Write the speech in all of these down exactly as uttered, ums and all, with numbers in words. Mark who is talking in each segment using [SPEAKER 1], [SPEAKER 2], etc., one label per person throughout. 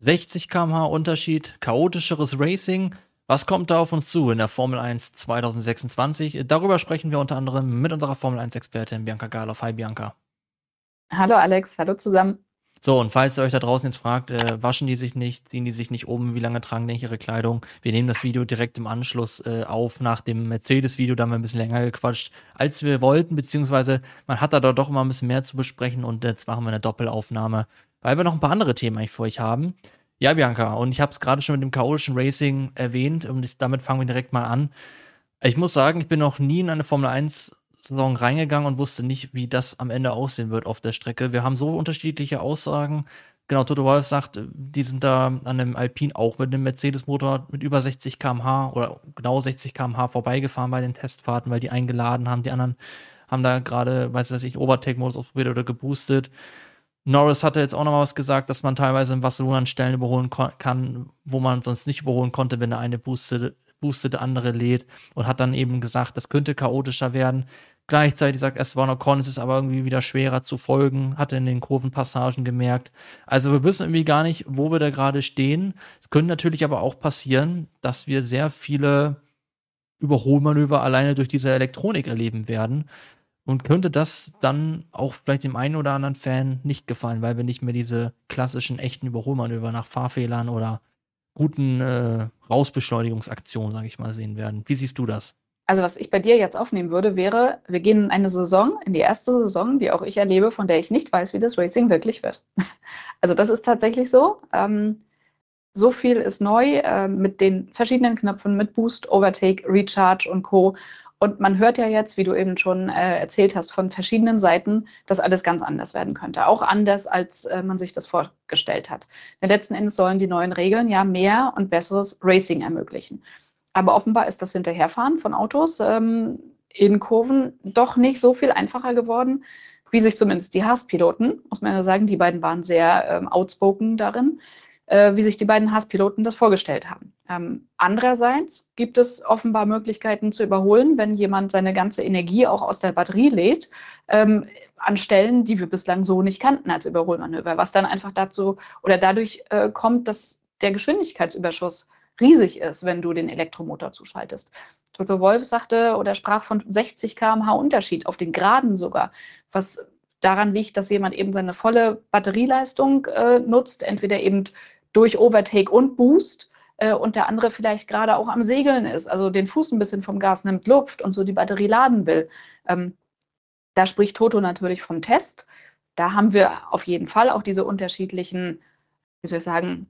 [SPEAKER 1] sechzig Kilometer pro Stunde Unterschied, chaotischeres Racing. Was kommt da auf uns zu in der Formel eins zwanzig sechsundzwanzig? Darüber sprechen wir unter anderem mit unserer Formel eins-Expertin Bianca Galoff. Hi Bianca.
[SPEAKER 2] Hallo Alex, hallo zusammen.
[SPEAKER 1] So, und falls ihr euch da draußen jetzt fragt, äh, waschen die sich nicht, ziehen die sich nicht um, wie lange tragen die ihre Kleidung? Wir nehmen das Video direkt im Anschluss äh, auf, nach dem Mercedes-Video, da haben wir ein bisschen länger gequatscht, als wir wollten, beziehungsweise man hat da doch immer ein bisschen mehr zu besprechen und jetzt machen wir eine Doppelaufnahme, weil wir noch ein paar andere Themen eigentlich für euch haben. Ja, Bianca, und ich habe es gerade schon mit dem chaotischen Racing erwähnt und ich, damit fangen wir direkt mal an. Ich muss sagen, ich bin noch nie in eine Formel eins Saison reingegangen und wusste nicht, wie das am Ende aussehen wird auf der Strecke. Wir haben so unterschiedliche Aussagen. Genau, Toto Wolff sagt, die sind da an einem Alpine auch mit einem Mercedes-Motor mit über sechzig Kilometer pro Stunde oder genau sechzig Kilometer pro Stunde vorbeigefahren bei den Testfahrten, weil die eingeladen haben. Die anderen haben da gerade, weiß ich, Overtake-Modus ausprobiert oder geboostet. Norris hatte jetzt auch noch mal was gesagt, dass man teilweise in Barcelona an Stellen überholen ko- kann, wo man sonst nicht überholen konnte, wenn der eine boostet, boostet, der andere lädt, und hat dann eben gesagt, das könnte chaotischer werden. Gleichzeitig sagt Esteban Ocon, es ist aber irgendwie wieder schwerer zu folgen, hat er in den Kurvenpassagen gemerkt. Also wir wissen irgendwie gar nicht, wo wir da gerade stehen. Es könnte natürlich aber auch passieren, dass wir sehr viele Überholmanöver alleine durch diese Elektronik erleben werden. Und könnte das dann auch vielleicht dem einen oder anderen Fan nicht gefallen, weil wir nicht mehr diese klassischen, echten Überholmanöver nach Fahrfehlern oder guten äh, Rausbeschleunigungsaktionen, sage ich mal, sehen werden. Wie siehst du das?
[SPEAKER 2] Also was ich bei dir jetzt aufnehmen würde, wäre, wir gehen in eine Saison, in die erste Saison, die auch ich erlebe, von der ich nicht weiß, wie das Racing wirklich wird. Also das ist tatsächlich so. Ähm, so viel ist neu äh, mit den verschiedenen Knöpfen, mit Boost, Overtake, Recharge und Co. Und man hört ja jetzt, wie du eben schon äh, erzählt hast, von verschiedenen Seiten, dass alles ganz anders werden könnte. Auch anders, als äh, man sich das vorgestellt hat. Denn letzten Endes sollen die neuen Regeln ja mehr und besseres Racing ermöglichen. Aber offenbar ist das Hinterherfahren von Autos ähm, in Kurven doch nicht so viel einfacher geworden, wie sich zumindest die Haas-Piloten, muss man ja sagen, die beiden waren sehr ähm, outspoken darin, äh, wie sich die beiden Haas-Piloten das vorgestellt haben. Ähm, andererseits gibt es offenbar Möglichkeiten zu überholen, wenn jemand seine ganze Energie auch aus der Batterie lädt, ähm, an Stellen, die wir bislang so nicht kannten als Überholmanöver, was dann einfach dazu oder dadurch äh, kommt, dass der Geschwindigkeitsüberschuss riesig ist, wenn du den Elektromotor zuschaltest. Toto Wolff sagte oder sprach von sechzig Kilometer pro Stunde Unterschied auf den Geraden sogar, was daran liegt, dass jemand eben seine volle Batterieleistung äh, nutzt, entweder eben durch Overtake und Boost äh, und der andere vielleicht gerade auch am Segeln ist, also den Fuß ein bisschen vom Gas nimmt, Luft und so die Batterie laden will. Ähm, da spricht Toto natürlich vom Test. Da haben wir auf jeden Fall auch diese unterschiedlichen, wie soll ich sagen,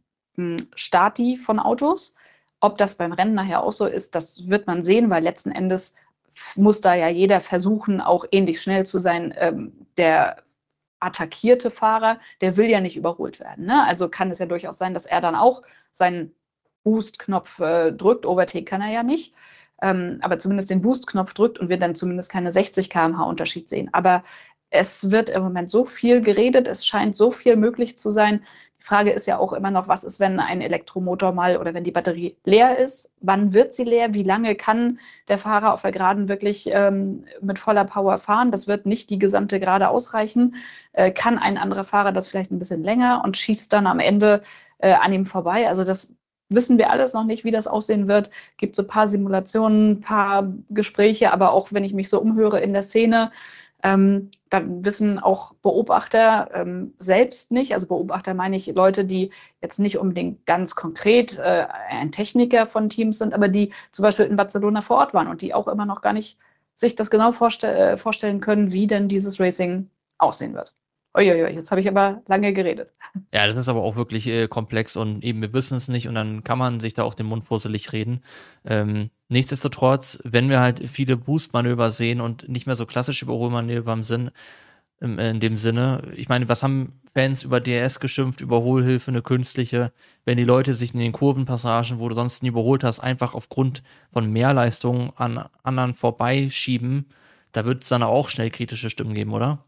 [SPEAKER 2] Stati von Autos. Ob das beim Rennen nachher auch so ist, das wird man sehen, weil letzten Endes muss da ja jeder versuchen, auch ähnlich schnell zu sein. Ähm, der attackierte Fahrer, der will ja nicht überholt werden. Ne? Also kann es ja durchaus sein, dass er dann auch seinen Boost-Knopf äh, drückt. Overtake kann er ja nicht. Ähm, aber zumindest den Boost-Knopf drückt und wir dann zumindest keine sechzig Kilometer pro Stunde Unterschied sehen. Aber es wird im Moment so viel geredet, es scheint so viel möglich zu sein. Die Frage ist ja auch immer noch, was ist, wenn ein Elektromotor mal oder wenn die Batterie leer ist? Wann wird sie leer? Wie lange kann der Fahrer auf der Geraden wirklich ähm, mit voller Power fahren? Das wird nicht die gesamte Gerade ausreichen. Äh, kann ein anderer Fahrer das vielleicht ein bisschen länger und schießt dann am Ende äh, an ihm vorbei? Also das wissen wir alles noch nicht, wie das aussehen wird. Es gibt so ein paar Simulationen, ein paar Gespräche, aber auch wenn ich mich so umhöre in der Szene, ähm, da wissen auch Beobachter ähm, selbst nicht, also Beobachter meine ich Leute, die jetzt nicht unbedingt ganz konkret äh, ein Techniker von Teams sind, aber die zum Beispiel in Barcelona vor Ort waren und die auch immer noch gar nicht sich das genau vorstell äh, vorstellen können, wie denn dieses Racing aussehen wird. Uiuiui, jetzt habe ich aber lange geredet.
[SPEAKER 1] Ja, das ist aber auch wirklich äh, komplex und eben wir wissen es nicht und dann kann man sich da auch den Mund fusselig reden. Ähm, nichtsdestotrotz, wenn wir halt viele Boost-Manöver sehen und nicht mehr so klassische Überholmanöver im Sinn, im, in dem Sinne, ich meine, was haben Fans über D R S geschimpft, Überholhilfe, eine künstliche, wenn die Leute sich in den Kurvenpassagen, wo du sonst nie überholt hast, einfach aufgrund von Mehrleistung an anderen vorbeischieben, da wird es dann auch schnell kritische Stimmen geben, oder?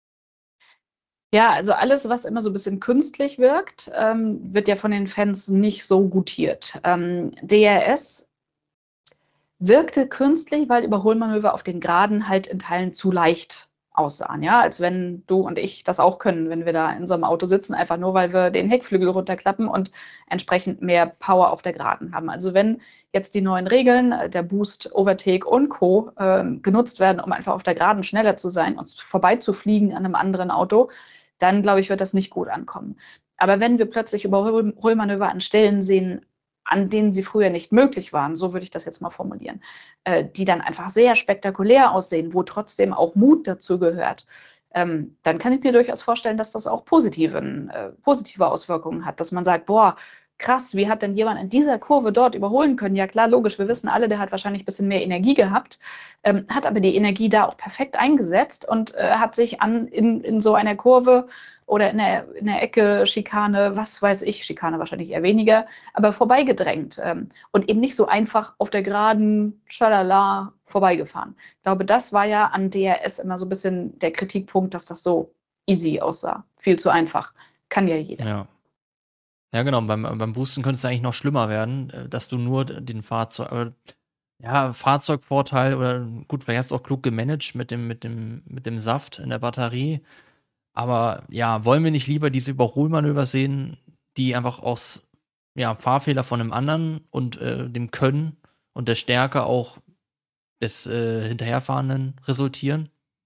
[SPEAKER 2] Ja, also alles, was immer so ein bisschen künstlich wirkt, ähm, wird ja von den Fans nicht so gutiert. Ähm, D R S wirkte künstlich, weil Überholmanöver auf den Geraden halt in Teilen zu leicht aussahen, ja, als wenn du und ich das auch können, wenn wir da in so einem Auto sitzen, einfach nur, weil wir den Heckflügel runterklappen und entsprechend mehr Power auf der Geraden haben. Also wenn jetzt die neuen Regeln, äh, der Boost, Overtake und Co. ähm, genutzt werden, um einfach auf der Geraden schneller zu sein und vorbeizufliegen an einem anderen Auto, dann glaube ich, wird das nicht gut ankommen. Aber wenn wir plötzlich Überholmanöver an Stellen sehen, an denen sie früher nicht möglich waren, so würde ich das jetzt mal formulieren, äh, die dann einfach sehr spektakulär aussehen, wo trotzdem auch Mut dazu gehört, ähm, dann kann ich mir durchaus vorstellen, dass das auch positiven, äh, positive Auswirkungen hat, dass man sagt, boah, krass, wie hat denn jemand in dieser Kurve dort überholen können? Ja klar, logisch, wir wissen alle, der hat wahrscheinlich ein bisschen mehr Energie gehabt, ähm, hat aber die Energie da auch perfekt eingesetzt und äh, hat sich an, in, in so einer Kurve oder in der, in der Ecke Schikane, was weiß ich, Schikane wahrscheinlich eher weniger, aber vorbeigedrängt ähm, und eben nicht so einfach auf der geraden Schalala vorbeigefahren. Ich glaube, das war ja an D R S immer so ein bisschen der Kritikpunkt, dass das so easy aussah. Viel zu einfach. Kann ja jeder.
[SPEAKER 1] Ja. Ja, genau. Beim, beim Boosten könnte es eigentlich noch schlimmer werden, äh, dass du nur den Fahrzeug, äh, ja, Fahrzeugvorteil oder gut, vielleicht hast du auch klug gemanagt mit dem, mit dem, mit dem Saft in der Batterie. Aber ja, wollen wir nicht lieber diese Überholmanöver sehen, die einfach aus ja, Fahrfehler von einem anderen und äh, dem Können und der Stärke auch des äh, Hinterherfahrenden resultieren?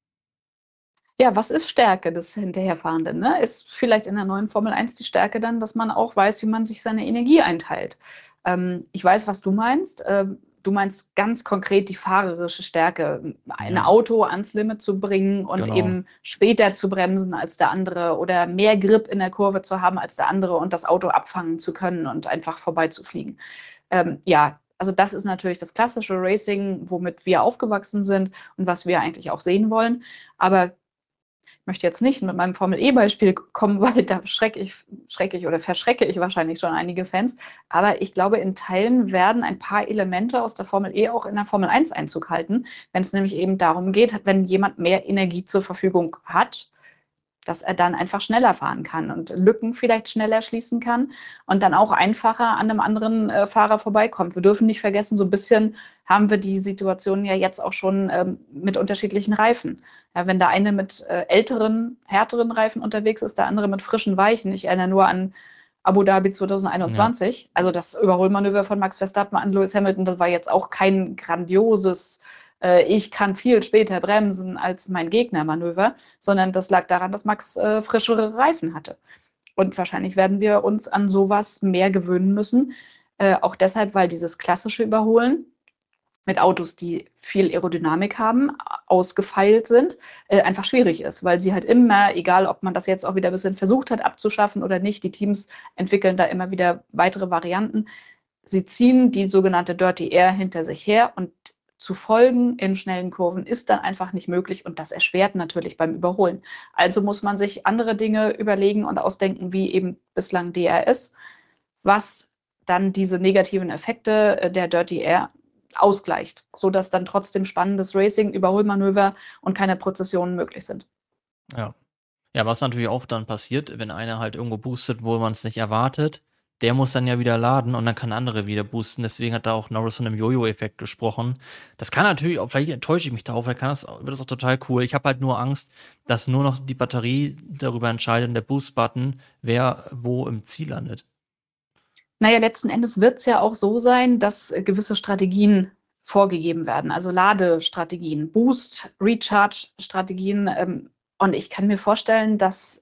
[SPEAKER 2] Ja, was ist Stärke des Hinterherfahrenden? Ne? Ist vielleicht in der neuen Formel eins die Stärke dann, dass man auch weiß, wie man sich seine Energie einteilt? Ähm, ich weiß, was du meinst. Ähm, du meinst ganz konkret die fahrerische Stärke, ein
[SPEAKER 1] Ja,
[SPEAKER 2] Auto ans Limit zu bringen und
[SPEAKER 1] genau.
[SPEAKER 2] eben später zu bremsen als der andere oder mehr Grip in der Kurve zu haben als der andere und das Auto abfangen zu können und einfach vorbeizufliegen. Ähm, ja, also das ist natürlich das klassische Racing, womit wir aufgewachsen sind und was wir eigentlich auch sehen wollen. Aber ich möchte jetzt nicht mit meinem Formel-E-Beispiel kommen, weil da schrecke ich, schrecke ich oder verschrecke ich wahrscheinlich schon einige Fans. Aber ich glaube, in Teilen werden ein paar Elemente aus der Formel E auch in der Formel eins Einzug halten, wenn es nämlich eben darum geht, wenn jemand mehr Energie zur Verfügung hat, dass er dann einfach schneller fahren kann und Lücken vielleicht schneller schließen kann und dann auch einfacher an einem anderen äh, Fahrer vorbeikommt. Wir dürfen nicht vergessen, so ein bisschen haben wir die Situation ja jetzt auch schon ähm, mit unterschiedlichen Reifen. Ja, wenn der eine mit äh, älteren, härteren Reifen unterwegs ist, der andere mit frischen, weichen. Ich erinnere nur an Abu Dhabi
[SPEAKER 1] Ja,
[SPEAKER 2] zweitausendeinundzwanzig. Also das Überholmanöver von Max Verstappen an Lewis Hamilton, das war jetzt auch kein grandioses, äh, ich kann viel später bremsen als mein Gegner-Manöver, sondern das lag daran, dass Max äh, frischere Reifen hatte. Und wahrscheinlich werden wir uns an sowas mehr gewöhnen müssen. Äh, auch deshalb, weil dieses klassische Überholen mit Autos, die viel Aerodynamik haben, ausgefeilt sind, äh, einfach schwierig ist, weil sie halt immer, egal ob man das jetzt auch wieder ein bisschen versucht hat abzuschaffen oder nicht, die Teams entwickeln da immer wieder weitere Varianten. Sie ziehen die sogenannte Dirty Air hinter sich her und zu folgen in schnellen Kurven ist dann einfach nicht möglich und das erschwert natürlich beim Überholen. Also muss man sich andere Dinge überlegen und ausdenken, wie eben bislang D R S, was dann diese negativen Effekte äh, der Dirty Air ausgleicht, sodass dann trotzdem spannendes Racing, Überholmanöver und keine Prozessionen möglich sind.
[SPEAKER 1] ja. Ja, was natürlich auch dann passiert, wenn einer halt irgendwo boostet, wo man es nicht erwartet, der muss dann ja wieder laden und dann kann andere wieder boosten. Deswegen hat da auch Norris von einem Jojo-Effekt gesprochen. Das kann natürlich auch, vielleicht enttäusche ich mich darauf, vielleicht kann das, wird das auch total cool. Ich habe halt nur Angst, dass nur noch die Batterie darüber entscheidet, der Boost-Button, wer wo im Ziel landet.
[SPEAKER 2] Naja, letzten Endes wird es ja auch so sein, dass äh, gewisse Strategien vorgegeben werden, also Ladestrategien, Boost, Recharge-Strategien. Ähm, und ich kann mir vorstellen, dass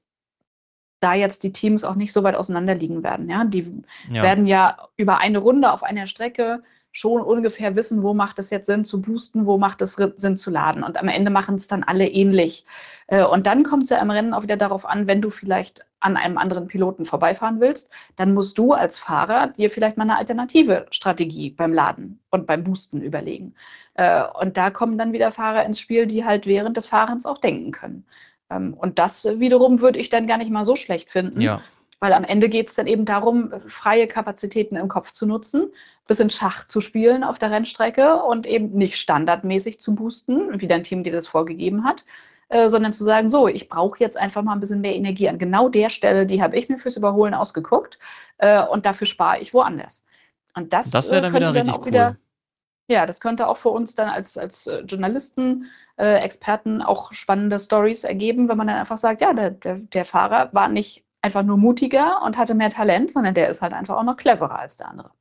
[SPEAKER 2] da jetzt die Teams auch nicht so weit auseinander liegen werden. Ja? Die
[SPEAKER 1] Ja,
[SPEAKER 2] werden ja über eine Runde auf einer Strecke schon ungefähr wissen, wo macht es jetzt Sinn zu boosten, wo macht es Sinn zu laden. Und am Ende machen es dann alle ähnlich. Äh, Und dann kommt es ja im Rennen auch wieder darauf an, wenn du vielleicht an einem anderen Piloten vorbeifahren willst, dann musst du als Fahrer dir vielleicht mal eine alternative Strategie beim Laden und beim Boosten überlegen. Äh, Und da kommen dann wieder Fahrer ins Spiel, die halt während des Fahrens auch denken können. Ähm, Und das wiederum würde ich dann gar nicht mal so schlecht finden,
[SPEAKER 1] ja,
[SPEAKER 2] weil am Ende geht es dann eben darum, freie Kapazitäten im Kopf zu nutzen, bisschen Schach zu spielen auf der Rennstrecke und eben nicht standardmäßig zu boosten, wie dein Team dir das vorgegeben hat, äh, sondern zu sagen, so, ich brauche jetzt einfach mal ein bisschen mehr Energie an genau der Stelle, die habe ich mir fürs Überholen ausgeguckt äh, und dafür spare ich woanders. Und das
[SPEAKER 1] das wäre
[SPEAKER 2] äh,
[SPEAKER 1] dann wieder
[SPEAKER 2] könnte dann
[SPEAKER 1] richtig
[SPEAKER 2] auch wieder
[SPEAKER 1] cool.
[SPEAKER 2] Ja, das könnte auch für uns dann als, als äh, Journalisten, äh, Experten auch spannende Stories ergeben, wenn man dann einfach sagt, ja, der, der, der Fahrer war nicht einfach nur mutiger und hatte mehr Talent, sondern der ist halt einfach auch noch cleverer als der andere.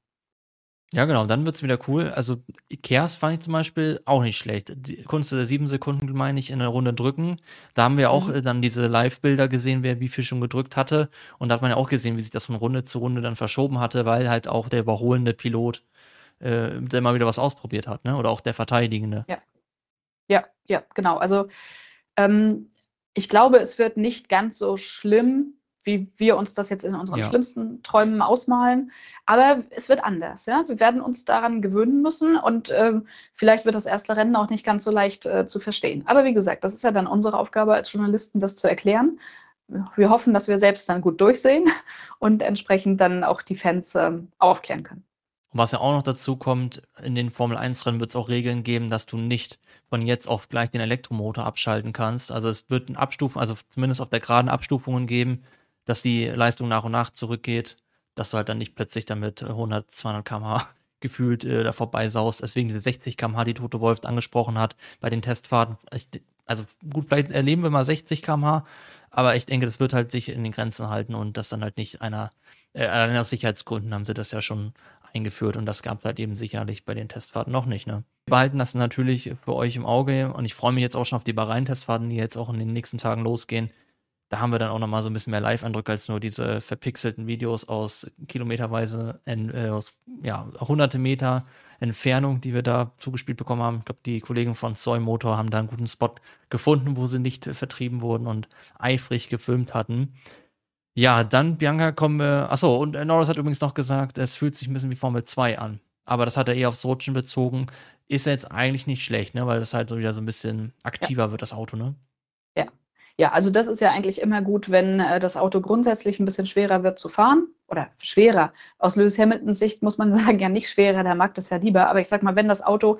[SPEAKER 1] Ja, genau, dann wird's wieder cool. Also, Ikers fand ich zum Beispiel auch nicht schlecht. Die Kunst der sieben Sekunden, meine ich, in der Runde drücken. Da haben wir auch
[SPEAKER 2] Mhm.
[SPEAKER 1] äh, dann diese Live-Bilder gesehen, wer wie viel schon gedrückt hatte. Und da hat man ja auch gesehen, wie sich das von Runde zu Runde dann verschoben hatte, weil halt auch der überholende Pilot äh, der mal wieder was ausprobiert hat, ne? Oder auch der Verteidigende.
[SPEAKER 2] Ja, ja, ja, genau. Also ähm, ich glaube, es wird nicht ganz so schlimm, wie wir uns das jetzt in unseren
[SPEAKER 1] Ja.
[SPEAKER 2] schlimmsten Träumen ausmalen. Aber es wird anders. Ja? Wir werden uns daran gewöhnen müssen und ähm, vielleicht wird das erste Rennen auch nicht ganz so leicht äh, zu verstehen. Aber wie gesagt, das ist ja dann unsere Aufgabe als Journalisten, das zu erklären. Wir hoffen, dass wir selbst dann gut durchsehen und entsprechend dann auch die Fans ähm, aufklären können.
[SPEAKER 1] Und was ja auch noch dazu kommt, in den Formel eins Rennen wird es auch Regeln geben, dass du nicht von jetzt auf gleich den Elektromotor abschalten kannst. Also es wird ein Abstufen, also zumindest auf der geraden Abstufungen geben, dass die Leistung nach und nach zurückgeht, dass du halt dann nicht plötzlich damit hundert, zweihundert Kilometer pro Stunde gefühlt äh, da vorbeisaust. Deswegen diese sechzig Kilometer pro Stunde, die Toto Wolff angesprochen hat bei den Testfahrten. Ich, also gut, vielleicht erleben wir mal sechzig Kilometer pro Stunde, aber ich denke, das wird halt sich in den Grenzen halten und das dann halt nicht einer, äh, allein aus Sicherheitsgründen haben sie das ja schon eingeführt und das gab es halt eben sicherlich bei den Testfahrten noch nicht. Ne? Wir behalten das natürlich für euch im Auge und ich freue mich jetzt auch schon auf die Bahrain-Testfahrten, die jetzt auch in den nächsten Tagen losgehen. Da haben wir dann auch nochmal so ein bisschen mehr Live-Eindrücke als nur diese verpixelten Videos aus kilometerweise, in, äh, aus, ja, hunderte Meter Entfernung, die wir da zugespielt bekommen haben. Ich glaube, die Kollegen von Soy Motor haben da einen guten Spot gefunden, wo sie nicht äh, vertrieben wurden und eifrig gefilmt hatten. Ja, dann, Bianca, kommen wir. Achso, und äh, Norris hat übrigens noch gesagt, es fühlt sich ein bisschen wie Formel zwei an. Aber das hat er eher aufs Rutschen bezogen. Ist jetzt eigentlich nicht schlecht, ne? Weil das halt so wieder so ein bisschen
[SPEAKER 2] Ja.
[SPEAKER 1] aktiver wird, das Auto, ne?
[SPEAKER 2] Ja. Ja, also das ist ja eigentlich immer gut, wenn äh, das Auto grundsätzlich ein bisschen schwerer wird zu fahren. Oder schwerer. Aus Lewis Hamiltons Sicht muss man sagen, ja nicht schwerer, der mag das ja lieber. Aber ich sag mal, wenn das Auto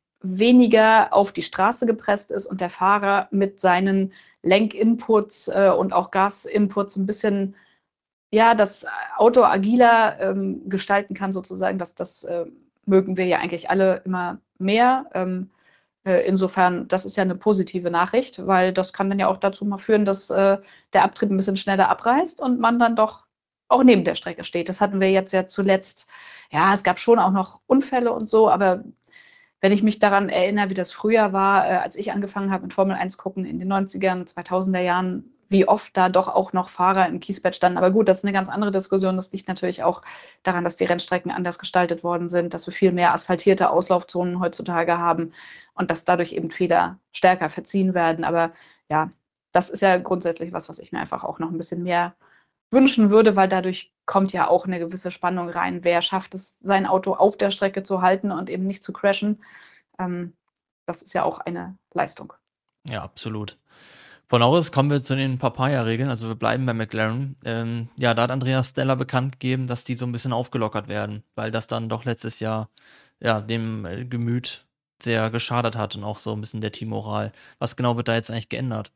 [SPEAKER 2] weniger auf die Straße gepresst ist und der Fahrer mit seinen Lenkinputs äh, und auch Gasinputs ein bisschen, ja, das Auto agiler ähm, gestalten kann, sozusagen, das, das äh, mögen wir ja eigentlich alle immer mehr. Ähm, äh, insofern, das ist ja eine positive Nachricht, weil das kann dann ja auch dazu mal führen, dass äh, der Abtrieb ein bisschen schneller abreißt und man dann doch auch neben der Strecke steht. Das hatten wir jetzt ja zuletzt. Ja, es gab schon auch noch Unfälle und so, aber wenn ich mich daran erinnere, wie das früher war, äh, als ich angefangen habe mit Formel eins gucken in den neunzigern, zweitausender Jahren, wie oft da doch auch noch Fahrer im Kiesbett standen. Aber gut, das ist eine ganz andere Diskussion. Das liegt natürlich auch daran, dass die Rennstrecken anders gestaltet worden sind, dass wir viel mehr asphaltierte Auslaufzonen heutzutage haben und dass dadurch eben Fehler stärker verziehen werden. Aber ja, das ist ja grundsätzlich was, was ich mir einfach auch noch ein bisschen mehr wünschen würde, weil dadurch kommt ja auch eine gewisse Spannung rein. Wer schafft es, sein Auto auf der Strecke zu halten und eben nicht zu crashen? Ähm, das ist ja auch eine Leistung.
[SPEAKER 1] Ja, absolut. Von Norris kommen wir zu den Papaya-Regeln, also wir bleiben bei McLaren. Ähm, ja, da hat Andreas Stella bekannt gegeben, dass die so ein bisschen aufgelockert werden, weil das dann doch letztes Jahr ja, dem äh, Gemüt sehr geschadet hat und auch so ein bisschen der Teammoral. Was genau wird da jetzt eigentlich geändert?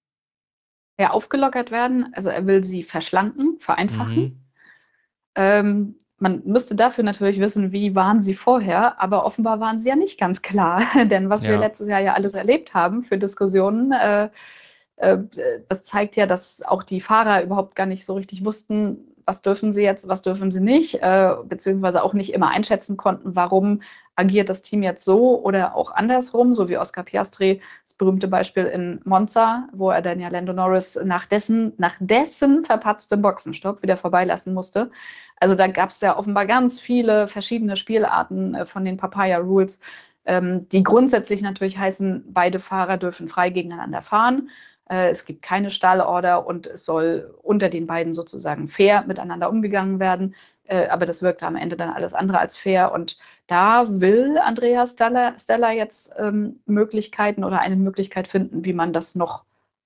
[SPEAKER 2] Ja, aufgelockert werden, also er will sie verschlanken, vereinfachen.
[SPEAKER 1] Mhm.
[SPEAKER 2] Ähm, man müsste dafür natürlich wissen, wie waren sie vorher, aber offenbar waren sie ja nicht ganz klar. Denn was wir
[SPEAKER 1] Ja.
[SPEAKER 2] letztes Jahr ja alles erlebt haben für Diskussionen, äh, äh, das zeigt ja, dass auch die Fahrer überhaupt gar nicht so richtig wussten, was dürfen sie jetzt, was dürfen sie nicht, äh, beziehungsweise auch nicht immer einschätzen konnten, warum agiert das Team jetzt so oder auch andersrum, so wie Oscar Piastri, das berühmte Beispiel in Monza, wo er dann ja Lando Norris nach dessen, nach dessen verpatztem Boxenstopp wieder vorbeilassen musste. Also da gab es ja offenbar ganz viele verschiedene Spielarten äh, von den Papaya Rules, ähm, die grundsätzlich natürlich heißen, beide Fahrer dürfen frei gegeneinander fahren. Äh, es gibt keine Stallorder und es soll unter den beiden sozusagen fair miteinander umgegangen werden. Äh, aber das wirkte am Ende dann alles andere als fair. Und da will Andreas Stella, Stella jetzt ähm, Möglichkeiten oder eine Möglichkeit finden, wie man das noch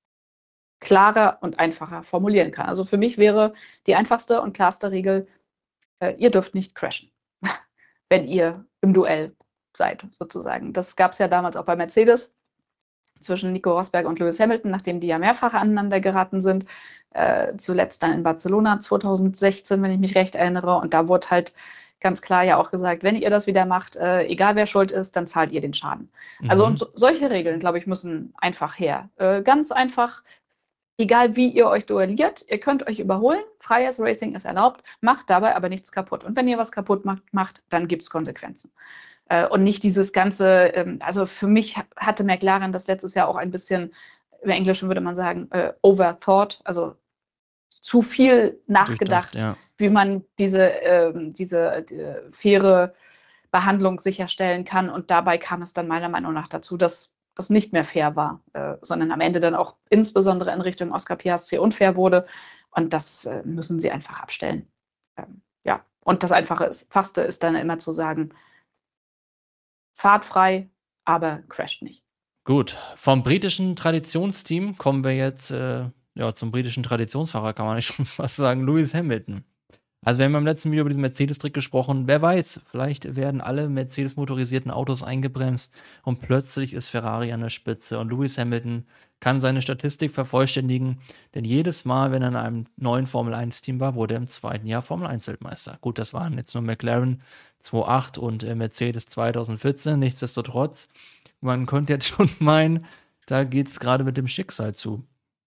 [SPEAKER 2] klarer und einfacher formulieren kann. Also für mich wäre die einfachste und klarste Regel, äh, ihr dürft nicht crashen, wenn ihr im Duell seid, sozusagen. Das gab es ja damals auch bei Mercedes zwischen Nico Rosberg und Lewis Hamilton, nachdem die ja mehrfach aneinander geraten sind. Äh, zuletzt dann in Barcelona zweitausendsechzehn, wenn ich mich recht erinnere. Und da wurde halt ganz klar ja auch gesagt, wenn ihr das wieder macht, äh, egal wer schuld ist, dann zahlt ihr den Schaden. Also und
[SPEAKER 1] Mhm.
[SPEAKER 2] so, solche Regeln, glaube ich, müssen einfach her. Äh, ganz einfach, egal wie ihr euch duelliert, ihr könnt euch überholen, freies Racing ist erlaubt, macht dabei aber nichts kaputt. Und wenn ihr was kaputt macht, macht dann gibt es Konsequenzen. Äh, und nicht dieses ganze, ähm, also für mich hatte McLaren das letztes Jahr auch ein bisschen, im Englischen würde man sagen, äh, overthought, also zu viel
[SPEAKER 1] Durchdacht,
[SPEAKER 2] nachgedacht,
[SPEAKER 1] ja.
[SPEAKER 2] wie man diese, ähm, diese die, faire Behandlung sicherstellen kann. Und dabei kam es dann meiner Meinung nach dazu, dass das nicht mehr fair war, äh, sondern am Ende dann auch insbesondere in Richtung Oscar Piastri unfair wurde. Und das äh, müssen sie einfach abstellen. Ähm, ja, und das Einfache ist, Fachste ist dann immer zu sagen, fahrt frei, aber crasht nicht.
[SPEAKER 1] Gut, vom britischen Traditionsteam kommen wir jetzt äh, ja, zum britischen Traditionsfahrer, kann man nicht schon fast sagen, Lewis Hamilton. Also wir haben im letzten Video über diesen Mercedes-Trick gesprochen. Wer weiß, vielleicht werden alle Mercedes-motorisierten Autos eingebremst und plötzlich ist Ferrari an der Spitze und Lewis Hamilton kann seine Statistik vervollständigen, denn jedes Mal, wenn er in einem neuen Formel eins Team war, wurde er im zweiten Jahr Formel eins Weltmeister. Gut, das waren jetzt nur McLaren zweitausendacht und äh, Mercedes zweitausendvierzehn, nichtsdestotrotz. Man könnte jetzt schon meinen, da geht es gerade mit dem Schicksal zu.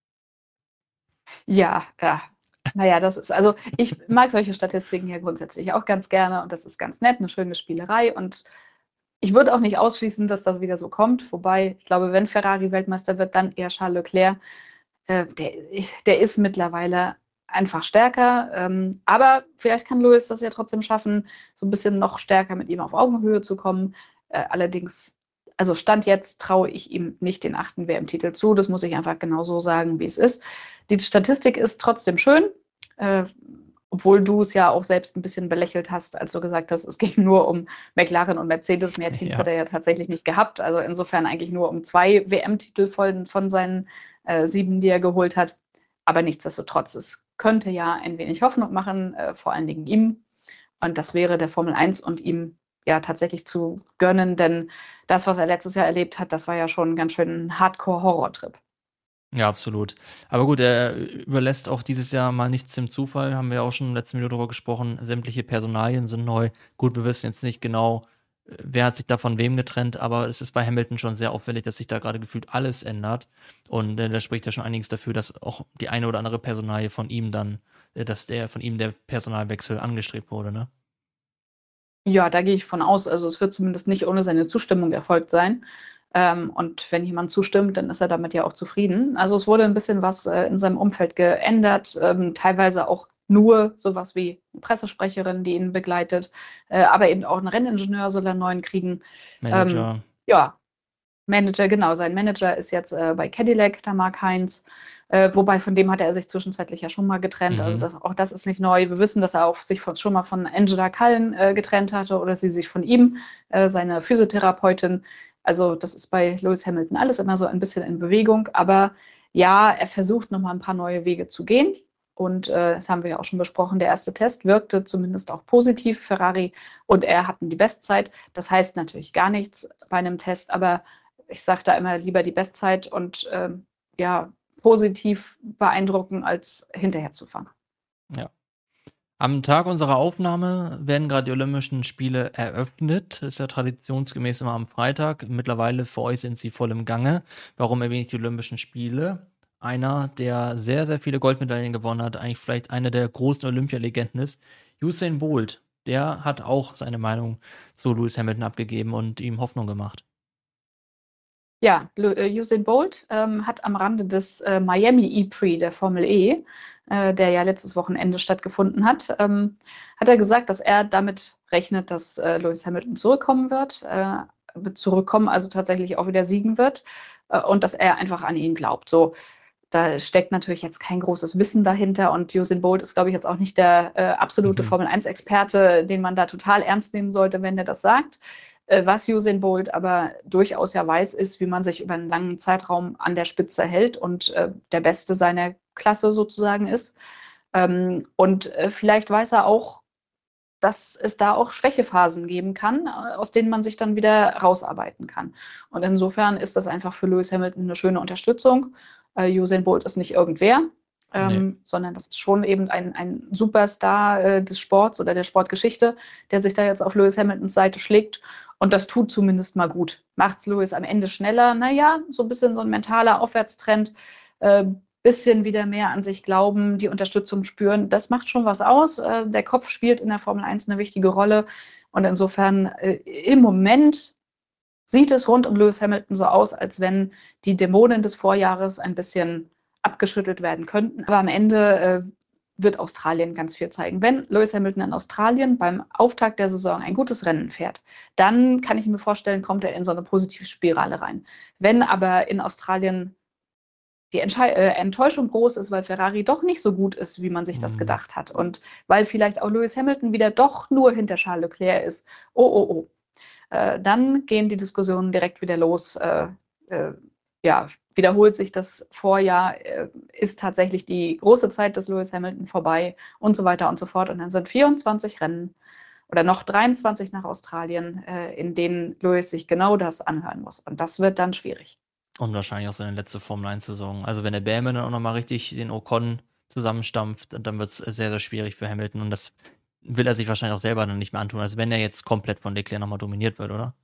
[SPEAKER 2] Ja, ja. Naja, das ist, also ich mag solche Statistiken ja grundsätzlich auch ganz gerne und das ist ganz nett, eine schöne Spielerei und ich würde auch nicht ausschließen, dass das wieder so kommt, wobei ich glaube, wenn Ferrari Weltmeister wird, dann eher Charles Leclerc. Äh, der, der ist mittlerweile einfach stärker, ähm, aber vielleicht kann Lewis das ja trotzdem schaffen, so ein bisschen noch stärker mit ihm auf Augenhöhe zu kommen. Äh, allerdings, also Stand jetzt traue ich ihm nicht den achten W M-Titel zu, das muss ich einfach genau so sagen, wie es ist. Die Statistik ist trotzdem schön, äh, obwohl du es ja auch selbst ein bisschen belächelt hast, als du gesagt hast, es ging nur um McLaren und Mercedes. Mehr Teams
[SPEAKER 1] Ja.
[SPEAKER 2] hat er ja tatsächlich nicht gehabt. Also insofern eigentlich nur um zwei W M-Titel von, von seinen äh, sieben, die er geholt hat. Aber nichtsdestotrotz, es könnte ja ein wenig Hoffnung machen, äh, vor allen Dingen ihm. Und das wäre der Formel eins und ihm ja tatsächlich zu gönnen, denn das, was er letztes Jahr erlebt hat, das war ja schon ein ganz schön Hardcore-Horror-Trip.
[SPEAKER 1] Ja, absolut. Aber gut, er überlässt auch dieses Jahr mal nichts dem Zufall, haben wir auch schon im letzten Video darüber gesprochen. Sämtliche Personalien sind neu. Gut, wir wissen jetzt nicht genau, äh, wer hat sich da von wem getrennt, aber es ist bei Hamilton schon sehr auffällig, dass sich da gerade gefühlt alles ändert. Und äh, da spricht ja schon einiges dafür, dass auch die eine oder andere Personalie von ihm dann, äh, dass der von ihm der Personalwechsel angestrebt wurde, ne?
[SPEAKER 2] Ja, da gehe ich von aus. Also es wird zumindest nicht ohne seine Zustimmung erfolgt sein. Ähm, und wenn jemand zustimmt, dann ist er damit ja auch zufrieden. Also es wurde ein bisschen was äh, in seinem Umfeld geändert, ähm, teilweise auch nur sowas wie eine Pressesprecherin, die ihn begleitet, äh, aber eben auch ein Renningenieur soll er einen neuen kriegen. Ähm,
[SPEAKER 1] Manager.
[SPEAKER 2] ja, Manager, genau. Sein Manager ist jetzt äh, bei Cadillac, der Mark Heinz. Äh, wobei von dem hat er sich zwischenzeitlich ja schon mal getrennt. Also
[SPEAKER 1] Mhm.
[SPEAKER 2] das, auch das ist nicht neu. Wir wissen, dass er auch sich von, schon mal von Angela Cullen äh, getrennt hatte oder sie sich von ihm, äh, seine Physiotherapeutin. Also das ist bei Lewis Hamilton alles immer so ein bisschen in Bewegung. Aber ja, er versucht nochmal ein paar neue Wege zu gehen. Und äh, das haben wir ja auch schon besprochen. Der erste Test wirkte zumindest auch positiv. Ferrari und er hatten die Bestzeit. Das heißt natürlich gar nichts bei einem Test, aber ich sage da immer lieber die Bestzeit und ähm, ja, positiv beeindrucken, als hinterher zu fahren.
[SPEAKER 1] Ja. Am Tag unserer Aufnahme werden gerade die Olympischen Spiele eröffnet. Ist ja traditionsgemäß immer am Freitag. Mittlerweile für euch sind sie voll im Gange. Warum erwähne ich die Olympischen Spiele? Einer, der sehr, sehr viele Goldmedaillen gewonnen hat, eigentlich vielleicht einer der großen Olympialegenden ist, Usain Bolt. Der hat auch seine Meinung zu Lewis Hamilton abgegeben und ihm Hoffnung gemacht.
[SPEAKER 2] Ja, äh, Usain Bolt ähm, hat am Rande des äh, Miami E-Prix der Formel E, äh, der ja letztes Wochenende stattgefunden hat, ähm, hat er gesagt, dass er damit rechnet, dass äh, Lewis Hamilton zurückkommen wird, äh, zurückkommen, also tatsächlich auch wieder siegen wird äh, und dass er einfach an ihn glaubt. So, da steckt natürlich jetzt kein großes Wissen dahinter und Usain Bolt ist, glaube ich, jetzt auch nicht der äh, absolute
[SPEAKER 1] Mhm.
[SPEAKER 2] Formel eins Experte, den man da total ernst nehmen sollte, wenn er das sagt. Äh, was Usain Bolt aber durchaus ja weiß, ist, wie man sich über einen langen Zeitraum an der Spitze hält und äh, der Beste seiner Klasse sozusagen ist. Ähm, und äh, vielleicht weiß er auch, dass es da auch Schwächephasen geben kann, äh, aus denen man sich dann wieder rausarbeiten kann. Und insofern ist das einfach für Lewis Hamilton eine schöne Unterstützung. Äh, Usain Bolt ist nicht irgendwer.
[SPEAKER 1] Nee.
[SPEAKER 2] ähm, sondern das ist schon eben ein, ein Superstar äh, des Sports oder der Sportgeschichte, der sich da jetzt auf Lewis Hamiltons Seite schlägt. Und das tut zumindest mal gut. Macht's Lewis am Ende schneller? Naja, so ein bisschen so ein mentaler Aufwärtstrend, äh, bisschen wieder mehr an sich glauben, die Unterstützung spüren. Das macht schon was aus. Äh, der Kopf spielt in der Formel eins eine wichtige Rolle. Und insofern äh, im Moment sieht es rund um Lewis Hamilton so aus, als wenn die Dämonen des Vorjahres ein bisschen abgeschüttelt werden könnten. Aber am Ende äh, wird Australien ganz viel zeigen. Wenn Lewis Hamilton in Australien beim Auftakt der Saison ein gutes Rennen fährt, dann kann ich mir vorstellen, kommt er in so eine positive Spirale rein. Wenn aber in Australien die Entschei äh, Enttäuschung groß ist, weil Ferrari doch nicht so gut ist, wie man sich das
[SPEAKER 1] Hm.
[SPEAKER 2] gedacht hat und weil vielleicht auch Lewis Hamilton wieder doch nur hinter Charles Leclerc ist, oh, oh, oh, äh, dann gehen die Diskussionen direkt wieder los. Äh, äh, ja, wiederholt sich das Vorjahr, äh, ist tatsächlich die große Zeit des Lewis Hamilton vorbei und so weiter und so fort. Und dann sind vierundzwanzig Rennen oder noch dreiundzwanzig nach Australien, äh, in denen Lewis sich genau das anhören muss. Und das wird dann schwierig.
[SPEAKER 1] Und wahrscheinlich auch seine letzte Formel eins Saison. Also wenn der Bäme dann auch nochmal richtig den Ocon zusammenstampft, dann wird es sehr, sehr schwierig für Hamilton. Und das will er sich wahrscheinlich auch selber dann nicht mehr antun, als wenn er jetzt komplett von Leclerc nochmal dominiert wird, oder?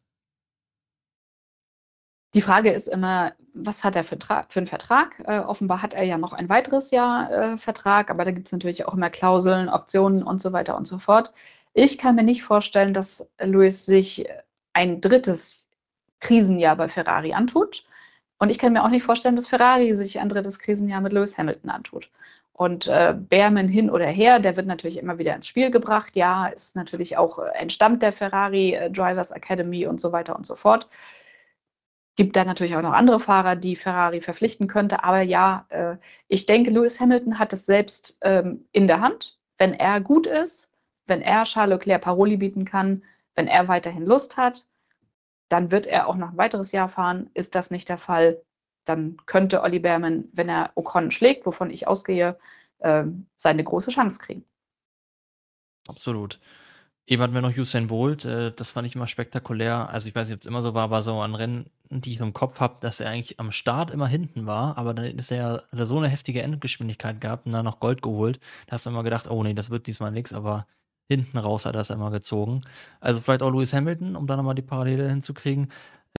[SPEAKER 2] Die Frage ist immer, was hat er für, Tra für einen Vertrag? Äh, offenbar hat er ja noch ein weiteres Jahr äh, Vertrag, aber da gibt es natürlich auch immer Klauseln, Optionen und so weiter und so fort. Ich kann mir nicht vorstellen, dass Lewis sich ein drittes Krisenjahr bei Ferrari antut. Und ich kann mir auch nicht vorstellen, dass Ferrari sich ein drittes Krisenjahr mit Lewis Hamilton antut. Und äh, Behrman hin oder her, der wird natürlich immer wieder ins Spiel gebracht. Ja, ist natürlich auch äh, entstammt der Ferrari äh, Drivers Academy und so weiter und so fort. Gibt da natürlich auch noch andere Fahrer, die Ferrari verpflichten könnte. Aber ja, äh, ich denke, Lewis Hamilton hat es selbst ähm, in der Hand. Wenn er gut ist, wenn er Charles Leclerc Paroli bieten kann, wenn er weiterhin Lust hat, dann wird er auch noch ein weiteres Jahr fahren. Ist das nicht der Fall, dann könnte Olli Behrman, wenn er Ocon schlägt, wovon ich ausgehe, äh, seine große Chance kriegen.
[SPEAKER 1] Absolut. Eben hatten wir noch Usain Bolt, äh, das fand ich immer spektakulär. Also ich weiß nicht, ob es immer so war, aber so an Rennen, die ich so im Kopf habe, dass er eigentlich am Start immer hinten war, aber dann ist er, hat er so eine heftige Endgeschwindigkeit gehabt und dann noch Gold geholt. Da hast du immer gedacht, oh nee, das wird diesmal nichts, aber hinten raus hat er es immer gezogen. Also vielleicht auch Lewis Hamilton, um da nochmal die Parallele hinzukriegen.